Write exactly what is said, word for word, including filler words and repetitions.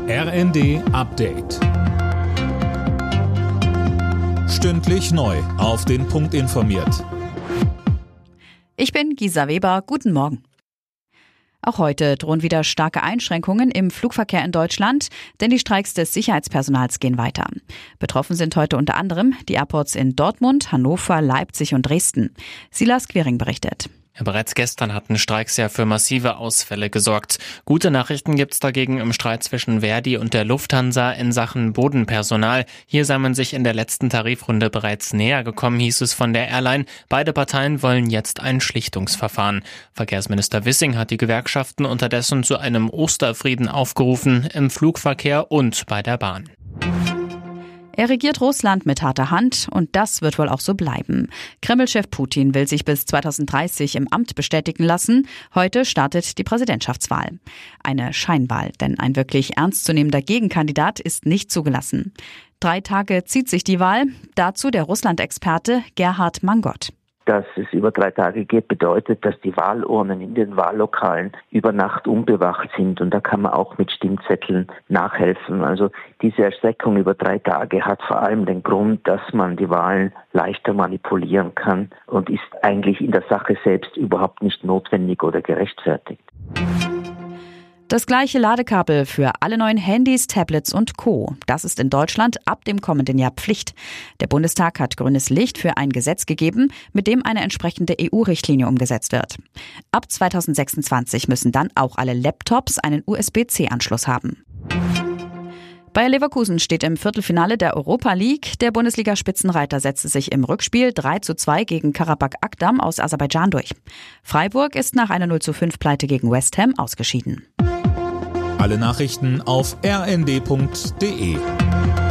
R N D Update. Stündlich neu auf den Punkt informiert. Ich bin Gisa Weber. Guten Morgen. Auch heute drohen wieder starke Einschränkungen im Flugverkehr in Deutschland, denn die Streiks des Sicherheitspersonals gehen weiter. Betroffen sind heute unter anderem die Airports in Dortmund, Hannover, Leipzig und Dresden. Silas Quiring berichtet. Ja, bereits gestern hatten Streiks ja für massive Ausfälle gesorgt. Gute Nachrichten gibt's dagegen im Streit zwischen Verdi und der Lufthansa in Sachen Bodenpersonal. Hier sei man sich in der letzten Tarifrunde bereits näher gekommen, hieß es von der Airline. Beide Parteien wollen jetzt ein Schlichtungsverfahren. Verkehrsminister Wissing hat die Gewerkschaften unterdessen zu einem Osterfrieden aufgerufen, im Flugverkehr und bei der Bahn. Er regiert Russland mit harter Hand und das wird wohl auch so bleiben. Kreml-Chef Putin will sich bis zweitausenddreißig im Amt bestätigen lassen. Heute startet die Präsidentschaftswahl. Eine Scheinwahl, denn ein wirklich ernstzunehmender Gegenkandidat ist nicht zugelassen. Drei Tage zieht sich die Wahl. Dazu der Russland-Experte Gerhard Mangott. Dass es über drei Tage geht, bedeutet, dass die Wahlurnen in den Wahllokalen über Nacht unbewacht sind und da kann man auch mit Stimmzetteln nachhelfen. Also diese Erstreckung über drei Tage hat vor allem den Grund, dass man die Wahlen leichter manipulieren kann und ist eigentlich in der Sache selbst überhaupt nicht notwendig oder gerechtfertigt. Das gleiche Ladekabel für alle neuen Handys, Tablets und Co. Das ist in Deutschland ab dem kommenden Jahr Pflicht. Der Bundestag hat grünes Licht für ein Gesetz gegeben, mit dem eine entsprechende E U-Richtlinie umgesetzt wird. Ab zweitausendsechsundzwanzig müssen dann auch alle Laptops einen U S B C Anschluss haben. Bayer Leverkusen steht im Viertelfinale der Europa League. Der Bundesliga-Spitzenreiter setzte sich im Rückspiel drei zu zwei gegen Karabakh Akdam aus Aserbaidschan durch. Freiburg ist nach einer null zu fünf Pleite gegen West Ham ausgeschieden. Alle Nachrichten auf r n d punkt d e.